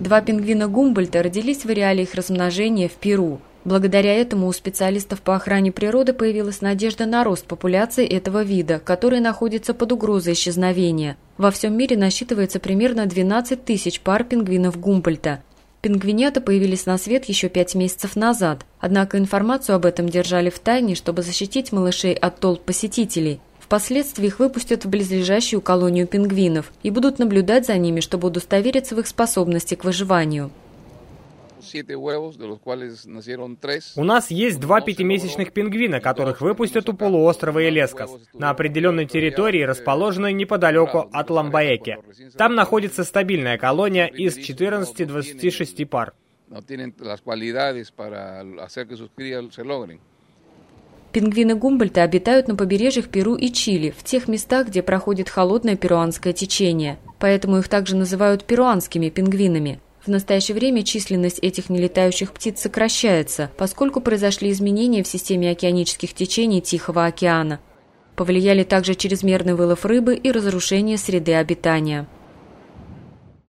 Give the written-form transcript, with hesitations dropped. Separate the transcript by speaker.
Speaker 1: 2 пингвина Гумбольдта родились в ареале их размножения в Перу. Благодаря этому у специалистов по охране природы появилась надежда на рост популяции этого вида, который находится под угрозой исчезновения. Во всем мире насчитывается примерно 12 тысяч пар пингвинов Гумбольдта. Пингвинята появились на свет еще 5 месяцев назад, однако информацию об этом держали в тайне, чтобы защитить малышей от толп посетителей. Впоследствии их выпустят в близлежащую колонию пингвинов и будут наблюдать за ними, чтобы удостовериться в их способности к выживанию.
Speaker 2: У нас есть 2 пятимесячных пингвина, которых выпустят у полуострова Илескас, на определенной территории, расположенной неподалеку от Ламбаеке. Там находится стабильная колония из 14-26 пар.
Speaker 1: Пингвины Гумбольдта обитают на побережьях Перу и Чили, в тех местах, где проходит холодное перуанское течение. Поэтому их также называют перуанскими пингвинами. В настоящее время численность этих нелетающих птиц сокращается, поскольку произошли изменения в системе океанических течений Тихого океана. Повлияли также чрезмерный вылов рыбы и разрушение среды обитания.